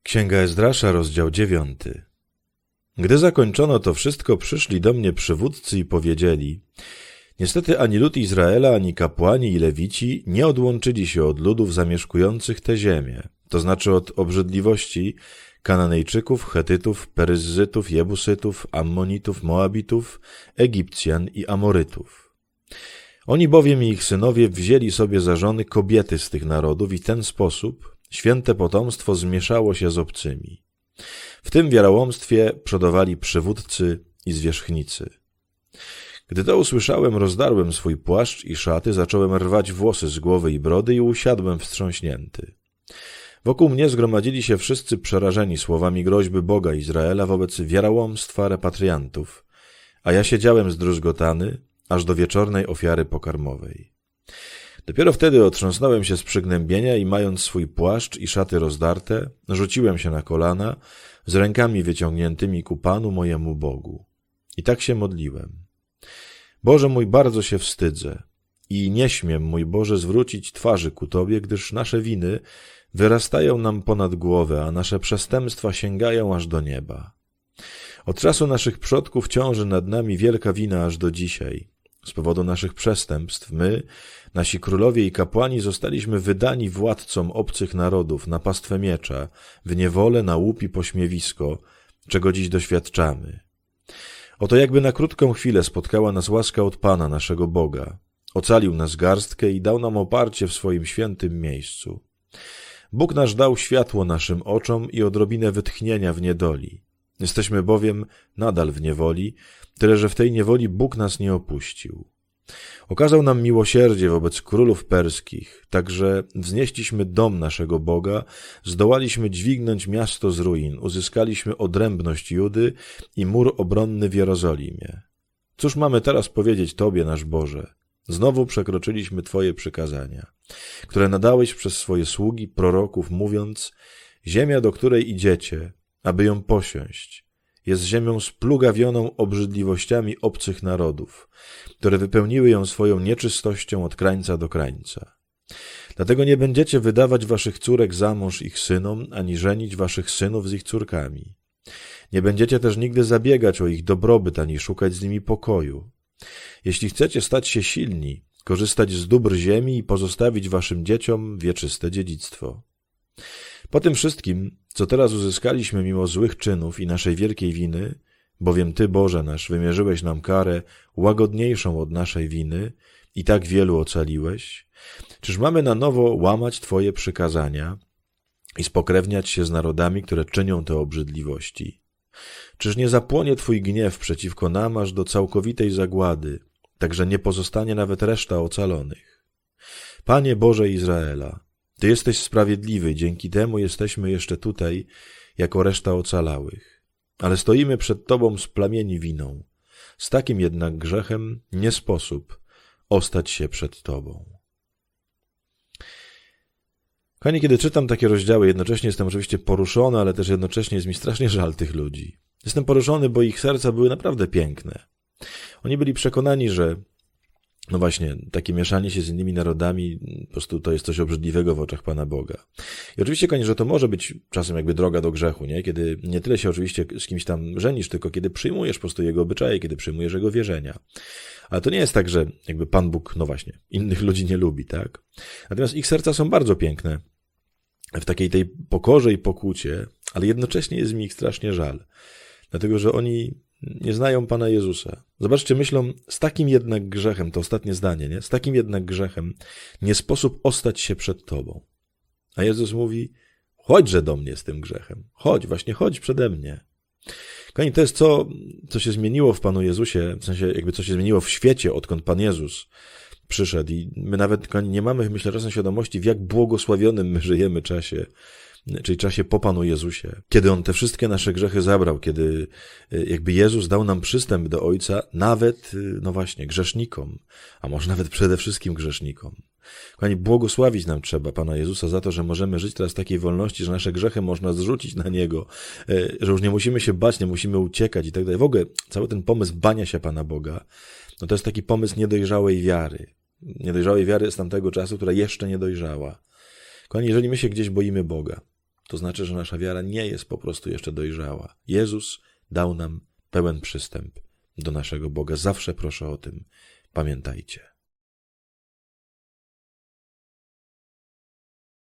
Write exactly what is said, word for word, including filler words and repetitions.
Księga Ezdrasza, rozdział dziewiąty. Gdy zakończono to wszystko, przyszli do mnie przywódcy i powiedzieli: niestety ani lud Izraela, ani kapłani i lewici nie odłączyli się od ludów zamieszkujących tę ziemię, to znaczy od obrzydliwości Kananejczyków, Chetytów, Peryzzytów, Jebusytów, Ammonitów, Moabitów, Egipcjan i Amorytów. Oni bowiem i ich synowie wzięli sobie za żony kobiety z tych narodów i w ten sposób święte potomstwo zmieszało się z obcymi. W tym wiarołomstwie przodowali przywódcy i zwierzchnicy. Gdy to usłyszałem, rozdarłem swój płaszcz i szaty, zacząłem rwać włosy z głowy i brody i usiadłem wstrząśnięty. Wokół mnie zgromadzili się wszyscy przerażeni słowami groźby Boga Izraela wobec wiarołomstwa repatriantów, a ja siedziałem zdruzgotany aż do wieczornej ofiary pokarmowej. Dopiero wtedy otrząsnąłem się z przygnębienia i mając swój płaszcz i szaty rozdarte, rzuciłem się na kolana z rękami wyciągniętymi ku Panu mojemu Bogu. I tak się modliłem. Boże mój, bardzo się wstydzę i nie śmiem, mój Boże, zwrócić twarzy ku Tobie, gdyż nasze winy wyrastają nam ponad głowę, a nasze przestępstwa sięgają aż do nieba. Od czasu naszych przodków ciąży nad nami wielka wina aż do dzisiaj. Z powodu naszych przestępstw my, nasi królowie i kapłani, zostaliśmy wydani władcom obcych narodów na pastwę miecza, w niewolę, na łup i pośmiewisko, czego dziś doświadczamy. Oto jakby na krótką chwilę spotkała nas łaska od Pana, naszego Boga. Ocalił nas garstkę i dał nam oparcie w swoim świętym miejscu. Bóg nasz dał światło naszym oczom i odrobinę wytchnienia w niedoli. Jesteśmy bowiem nadal w niewoli, tyle że w tej niewoli Bóg nas nie opuścił. Okazał nam miłosierdzie wobec królów perskich, tak że wznieśliśmy dom naszego Boga, zdołaliśmy dźwignąć miasto z ruin, uzyskaliśmy odrębność Judy i mur obronny w Jerozolimie. Cóż mamy teraz powiedzieć Tobie, nasz Boże? Znowu przekroczyliśmy Twoje przykazania, które nadałeś przez swoje sługi, proroków, mówiąc: ziemia, do której idziecie, aby ją posiąść, jest ziemią splugawioną obrzydliwościami obcych narodów, które wypełniły ją swoją nieczystością od krańca do krańca. Dlatego nie będziecie wydawać waszych córek za mąż ich synom, ani żenić waszych synów z ich córkami. Nie będziecie też nigdy zabiegać o ich dobrobyt, ani szukać z nimi pokoju. Jeśli chcecie stać się silni, korzystać z dóbr ziemi i pozostawić waszym dzieciom wieczyste dziedzictwo. Po tym wszystkim, co teraz uzyskaliśmy mimo złych czynów i naszej wielkiej winy, bowiem Ty, Boże nasz, wymierzyłeś nam karę łagodniejszą od naszej winy i tak wielu ocaliłeś, czyż mamy na nowo łamać Twoje przykazania i spokrewniać się z narodami, które czynią te obrzydliwości? Czyż nie zapłonie Twój gniew przeciwko nam aż do całkowitej zagłady, tak że nie pozostanie nawet reszta ocalonych? Panie Boże Izraela, Ty jesteś sprawiedliwy, dzięki temu jesteśmy jeszcze tutaj, jako reszta ocalałych. Ale stoimy przed Tobą splamieni winą. Z takim jednak grzechem nie sposób ostać się przed Tobą. Kochani, kiedy czytam takie rozdziały, jednocześnie jestem oczywiście poruszony, ale też jednocześnie jest mi strasznie żal tych ludzi. Jestem poruszony, bo ich serca były naprawdę piękne. Oni byli przekonani, że no właśnie, takie mieszanie się z innymi narodami, po prostu to jest coś obrzydliwego w oczach Pana Boga. I oczywiście, kochani, że to może być czasem jakby droga do grzechu, nie? Kiedy nie tyle się oczywiście z kimś tam żenisz, tylko kiedy przyjmujesz po prostu jego obyczaje, kiedy przyjmujesz jego wierzenia. Ale to nie jest tak, że jakby Pan Bóg, no właśnie, innych ludzi nie lubi, tak? Natomiast ich serca są bardzo piękne w takiej tej pokorze i pokucie, ale jednocześnie jest mi ich strasznie żal. Dlatego, że oni nie znają Pana Jezusa. Zobaczcie, myślą, z takim jednak grzechem, to ostatnie zdanie, nie? Z takim jednak grzechem nie sposób ostać się przed Tobą. A Jezus mówi: chodźże do mnie z tym grzechem. Chodź, właśnie chodź przede mnie. Kochani, to jest co, co się zmieniło w Panu Jezusie, w sensie jakby co się zmieniło w świecie, odkąd Pan Jezus przyszedł. I my nawet, kochani, nie mamy, myślę, czasem świadomości, w jak błogosławionym my żyjemy czasie, czyli czasie po Panu Jezusie, kiedy On te wszystkie nasze grzechy zabrał, kiedy jakby Jezus dał nam przystęp do Ojca, nawet, no właśnie, grzesznikom, a może nawet przede wszystkim grzesznikom. Kochani, błogosławić nam trzeba Pana Jezusa za to, że możemy żyć teraz w takiej wolności, że nasze grzechy można zrzucić na Niego, że już nie musimy się bać, nie musimy uciekać i tak dalej. W ogóle cały ten pomysł bania się Pana Boga, no to jest taki pomysł niedojrzałej wiary. Niedojrzałej wiary z tamtego czasu, która jeszcze nie dojrzała. Kochani, jeżeli my się gdzieś boimy Boga, to znaczy, że nasza wiara nie jest po prostu jeszcze dojrzała. Jezus dał nam pełen przystęp do naszego Boga. Zawsze proszę o tym. Pamiętajcie.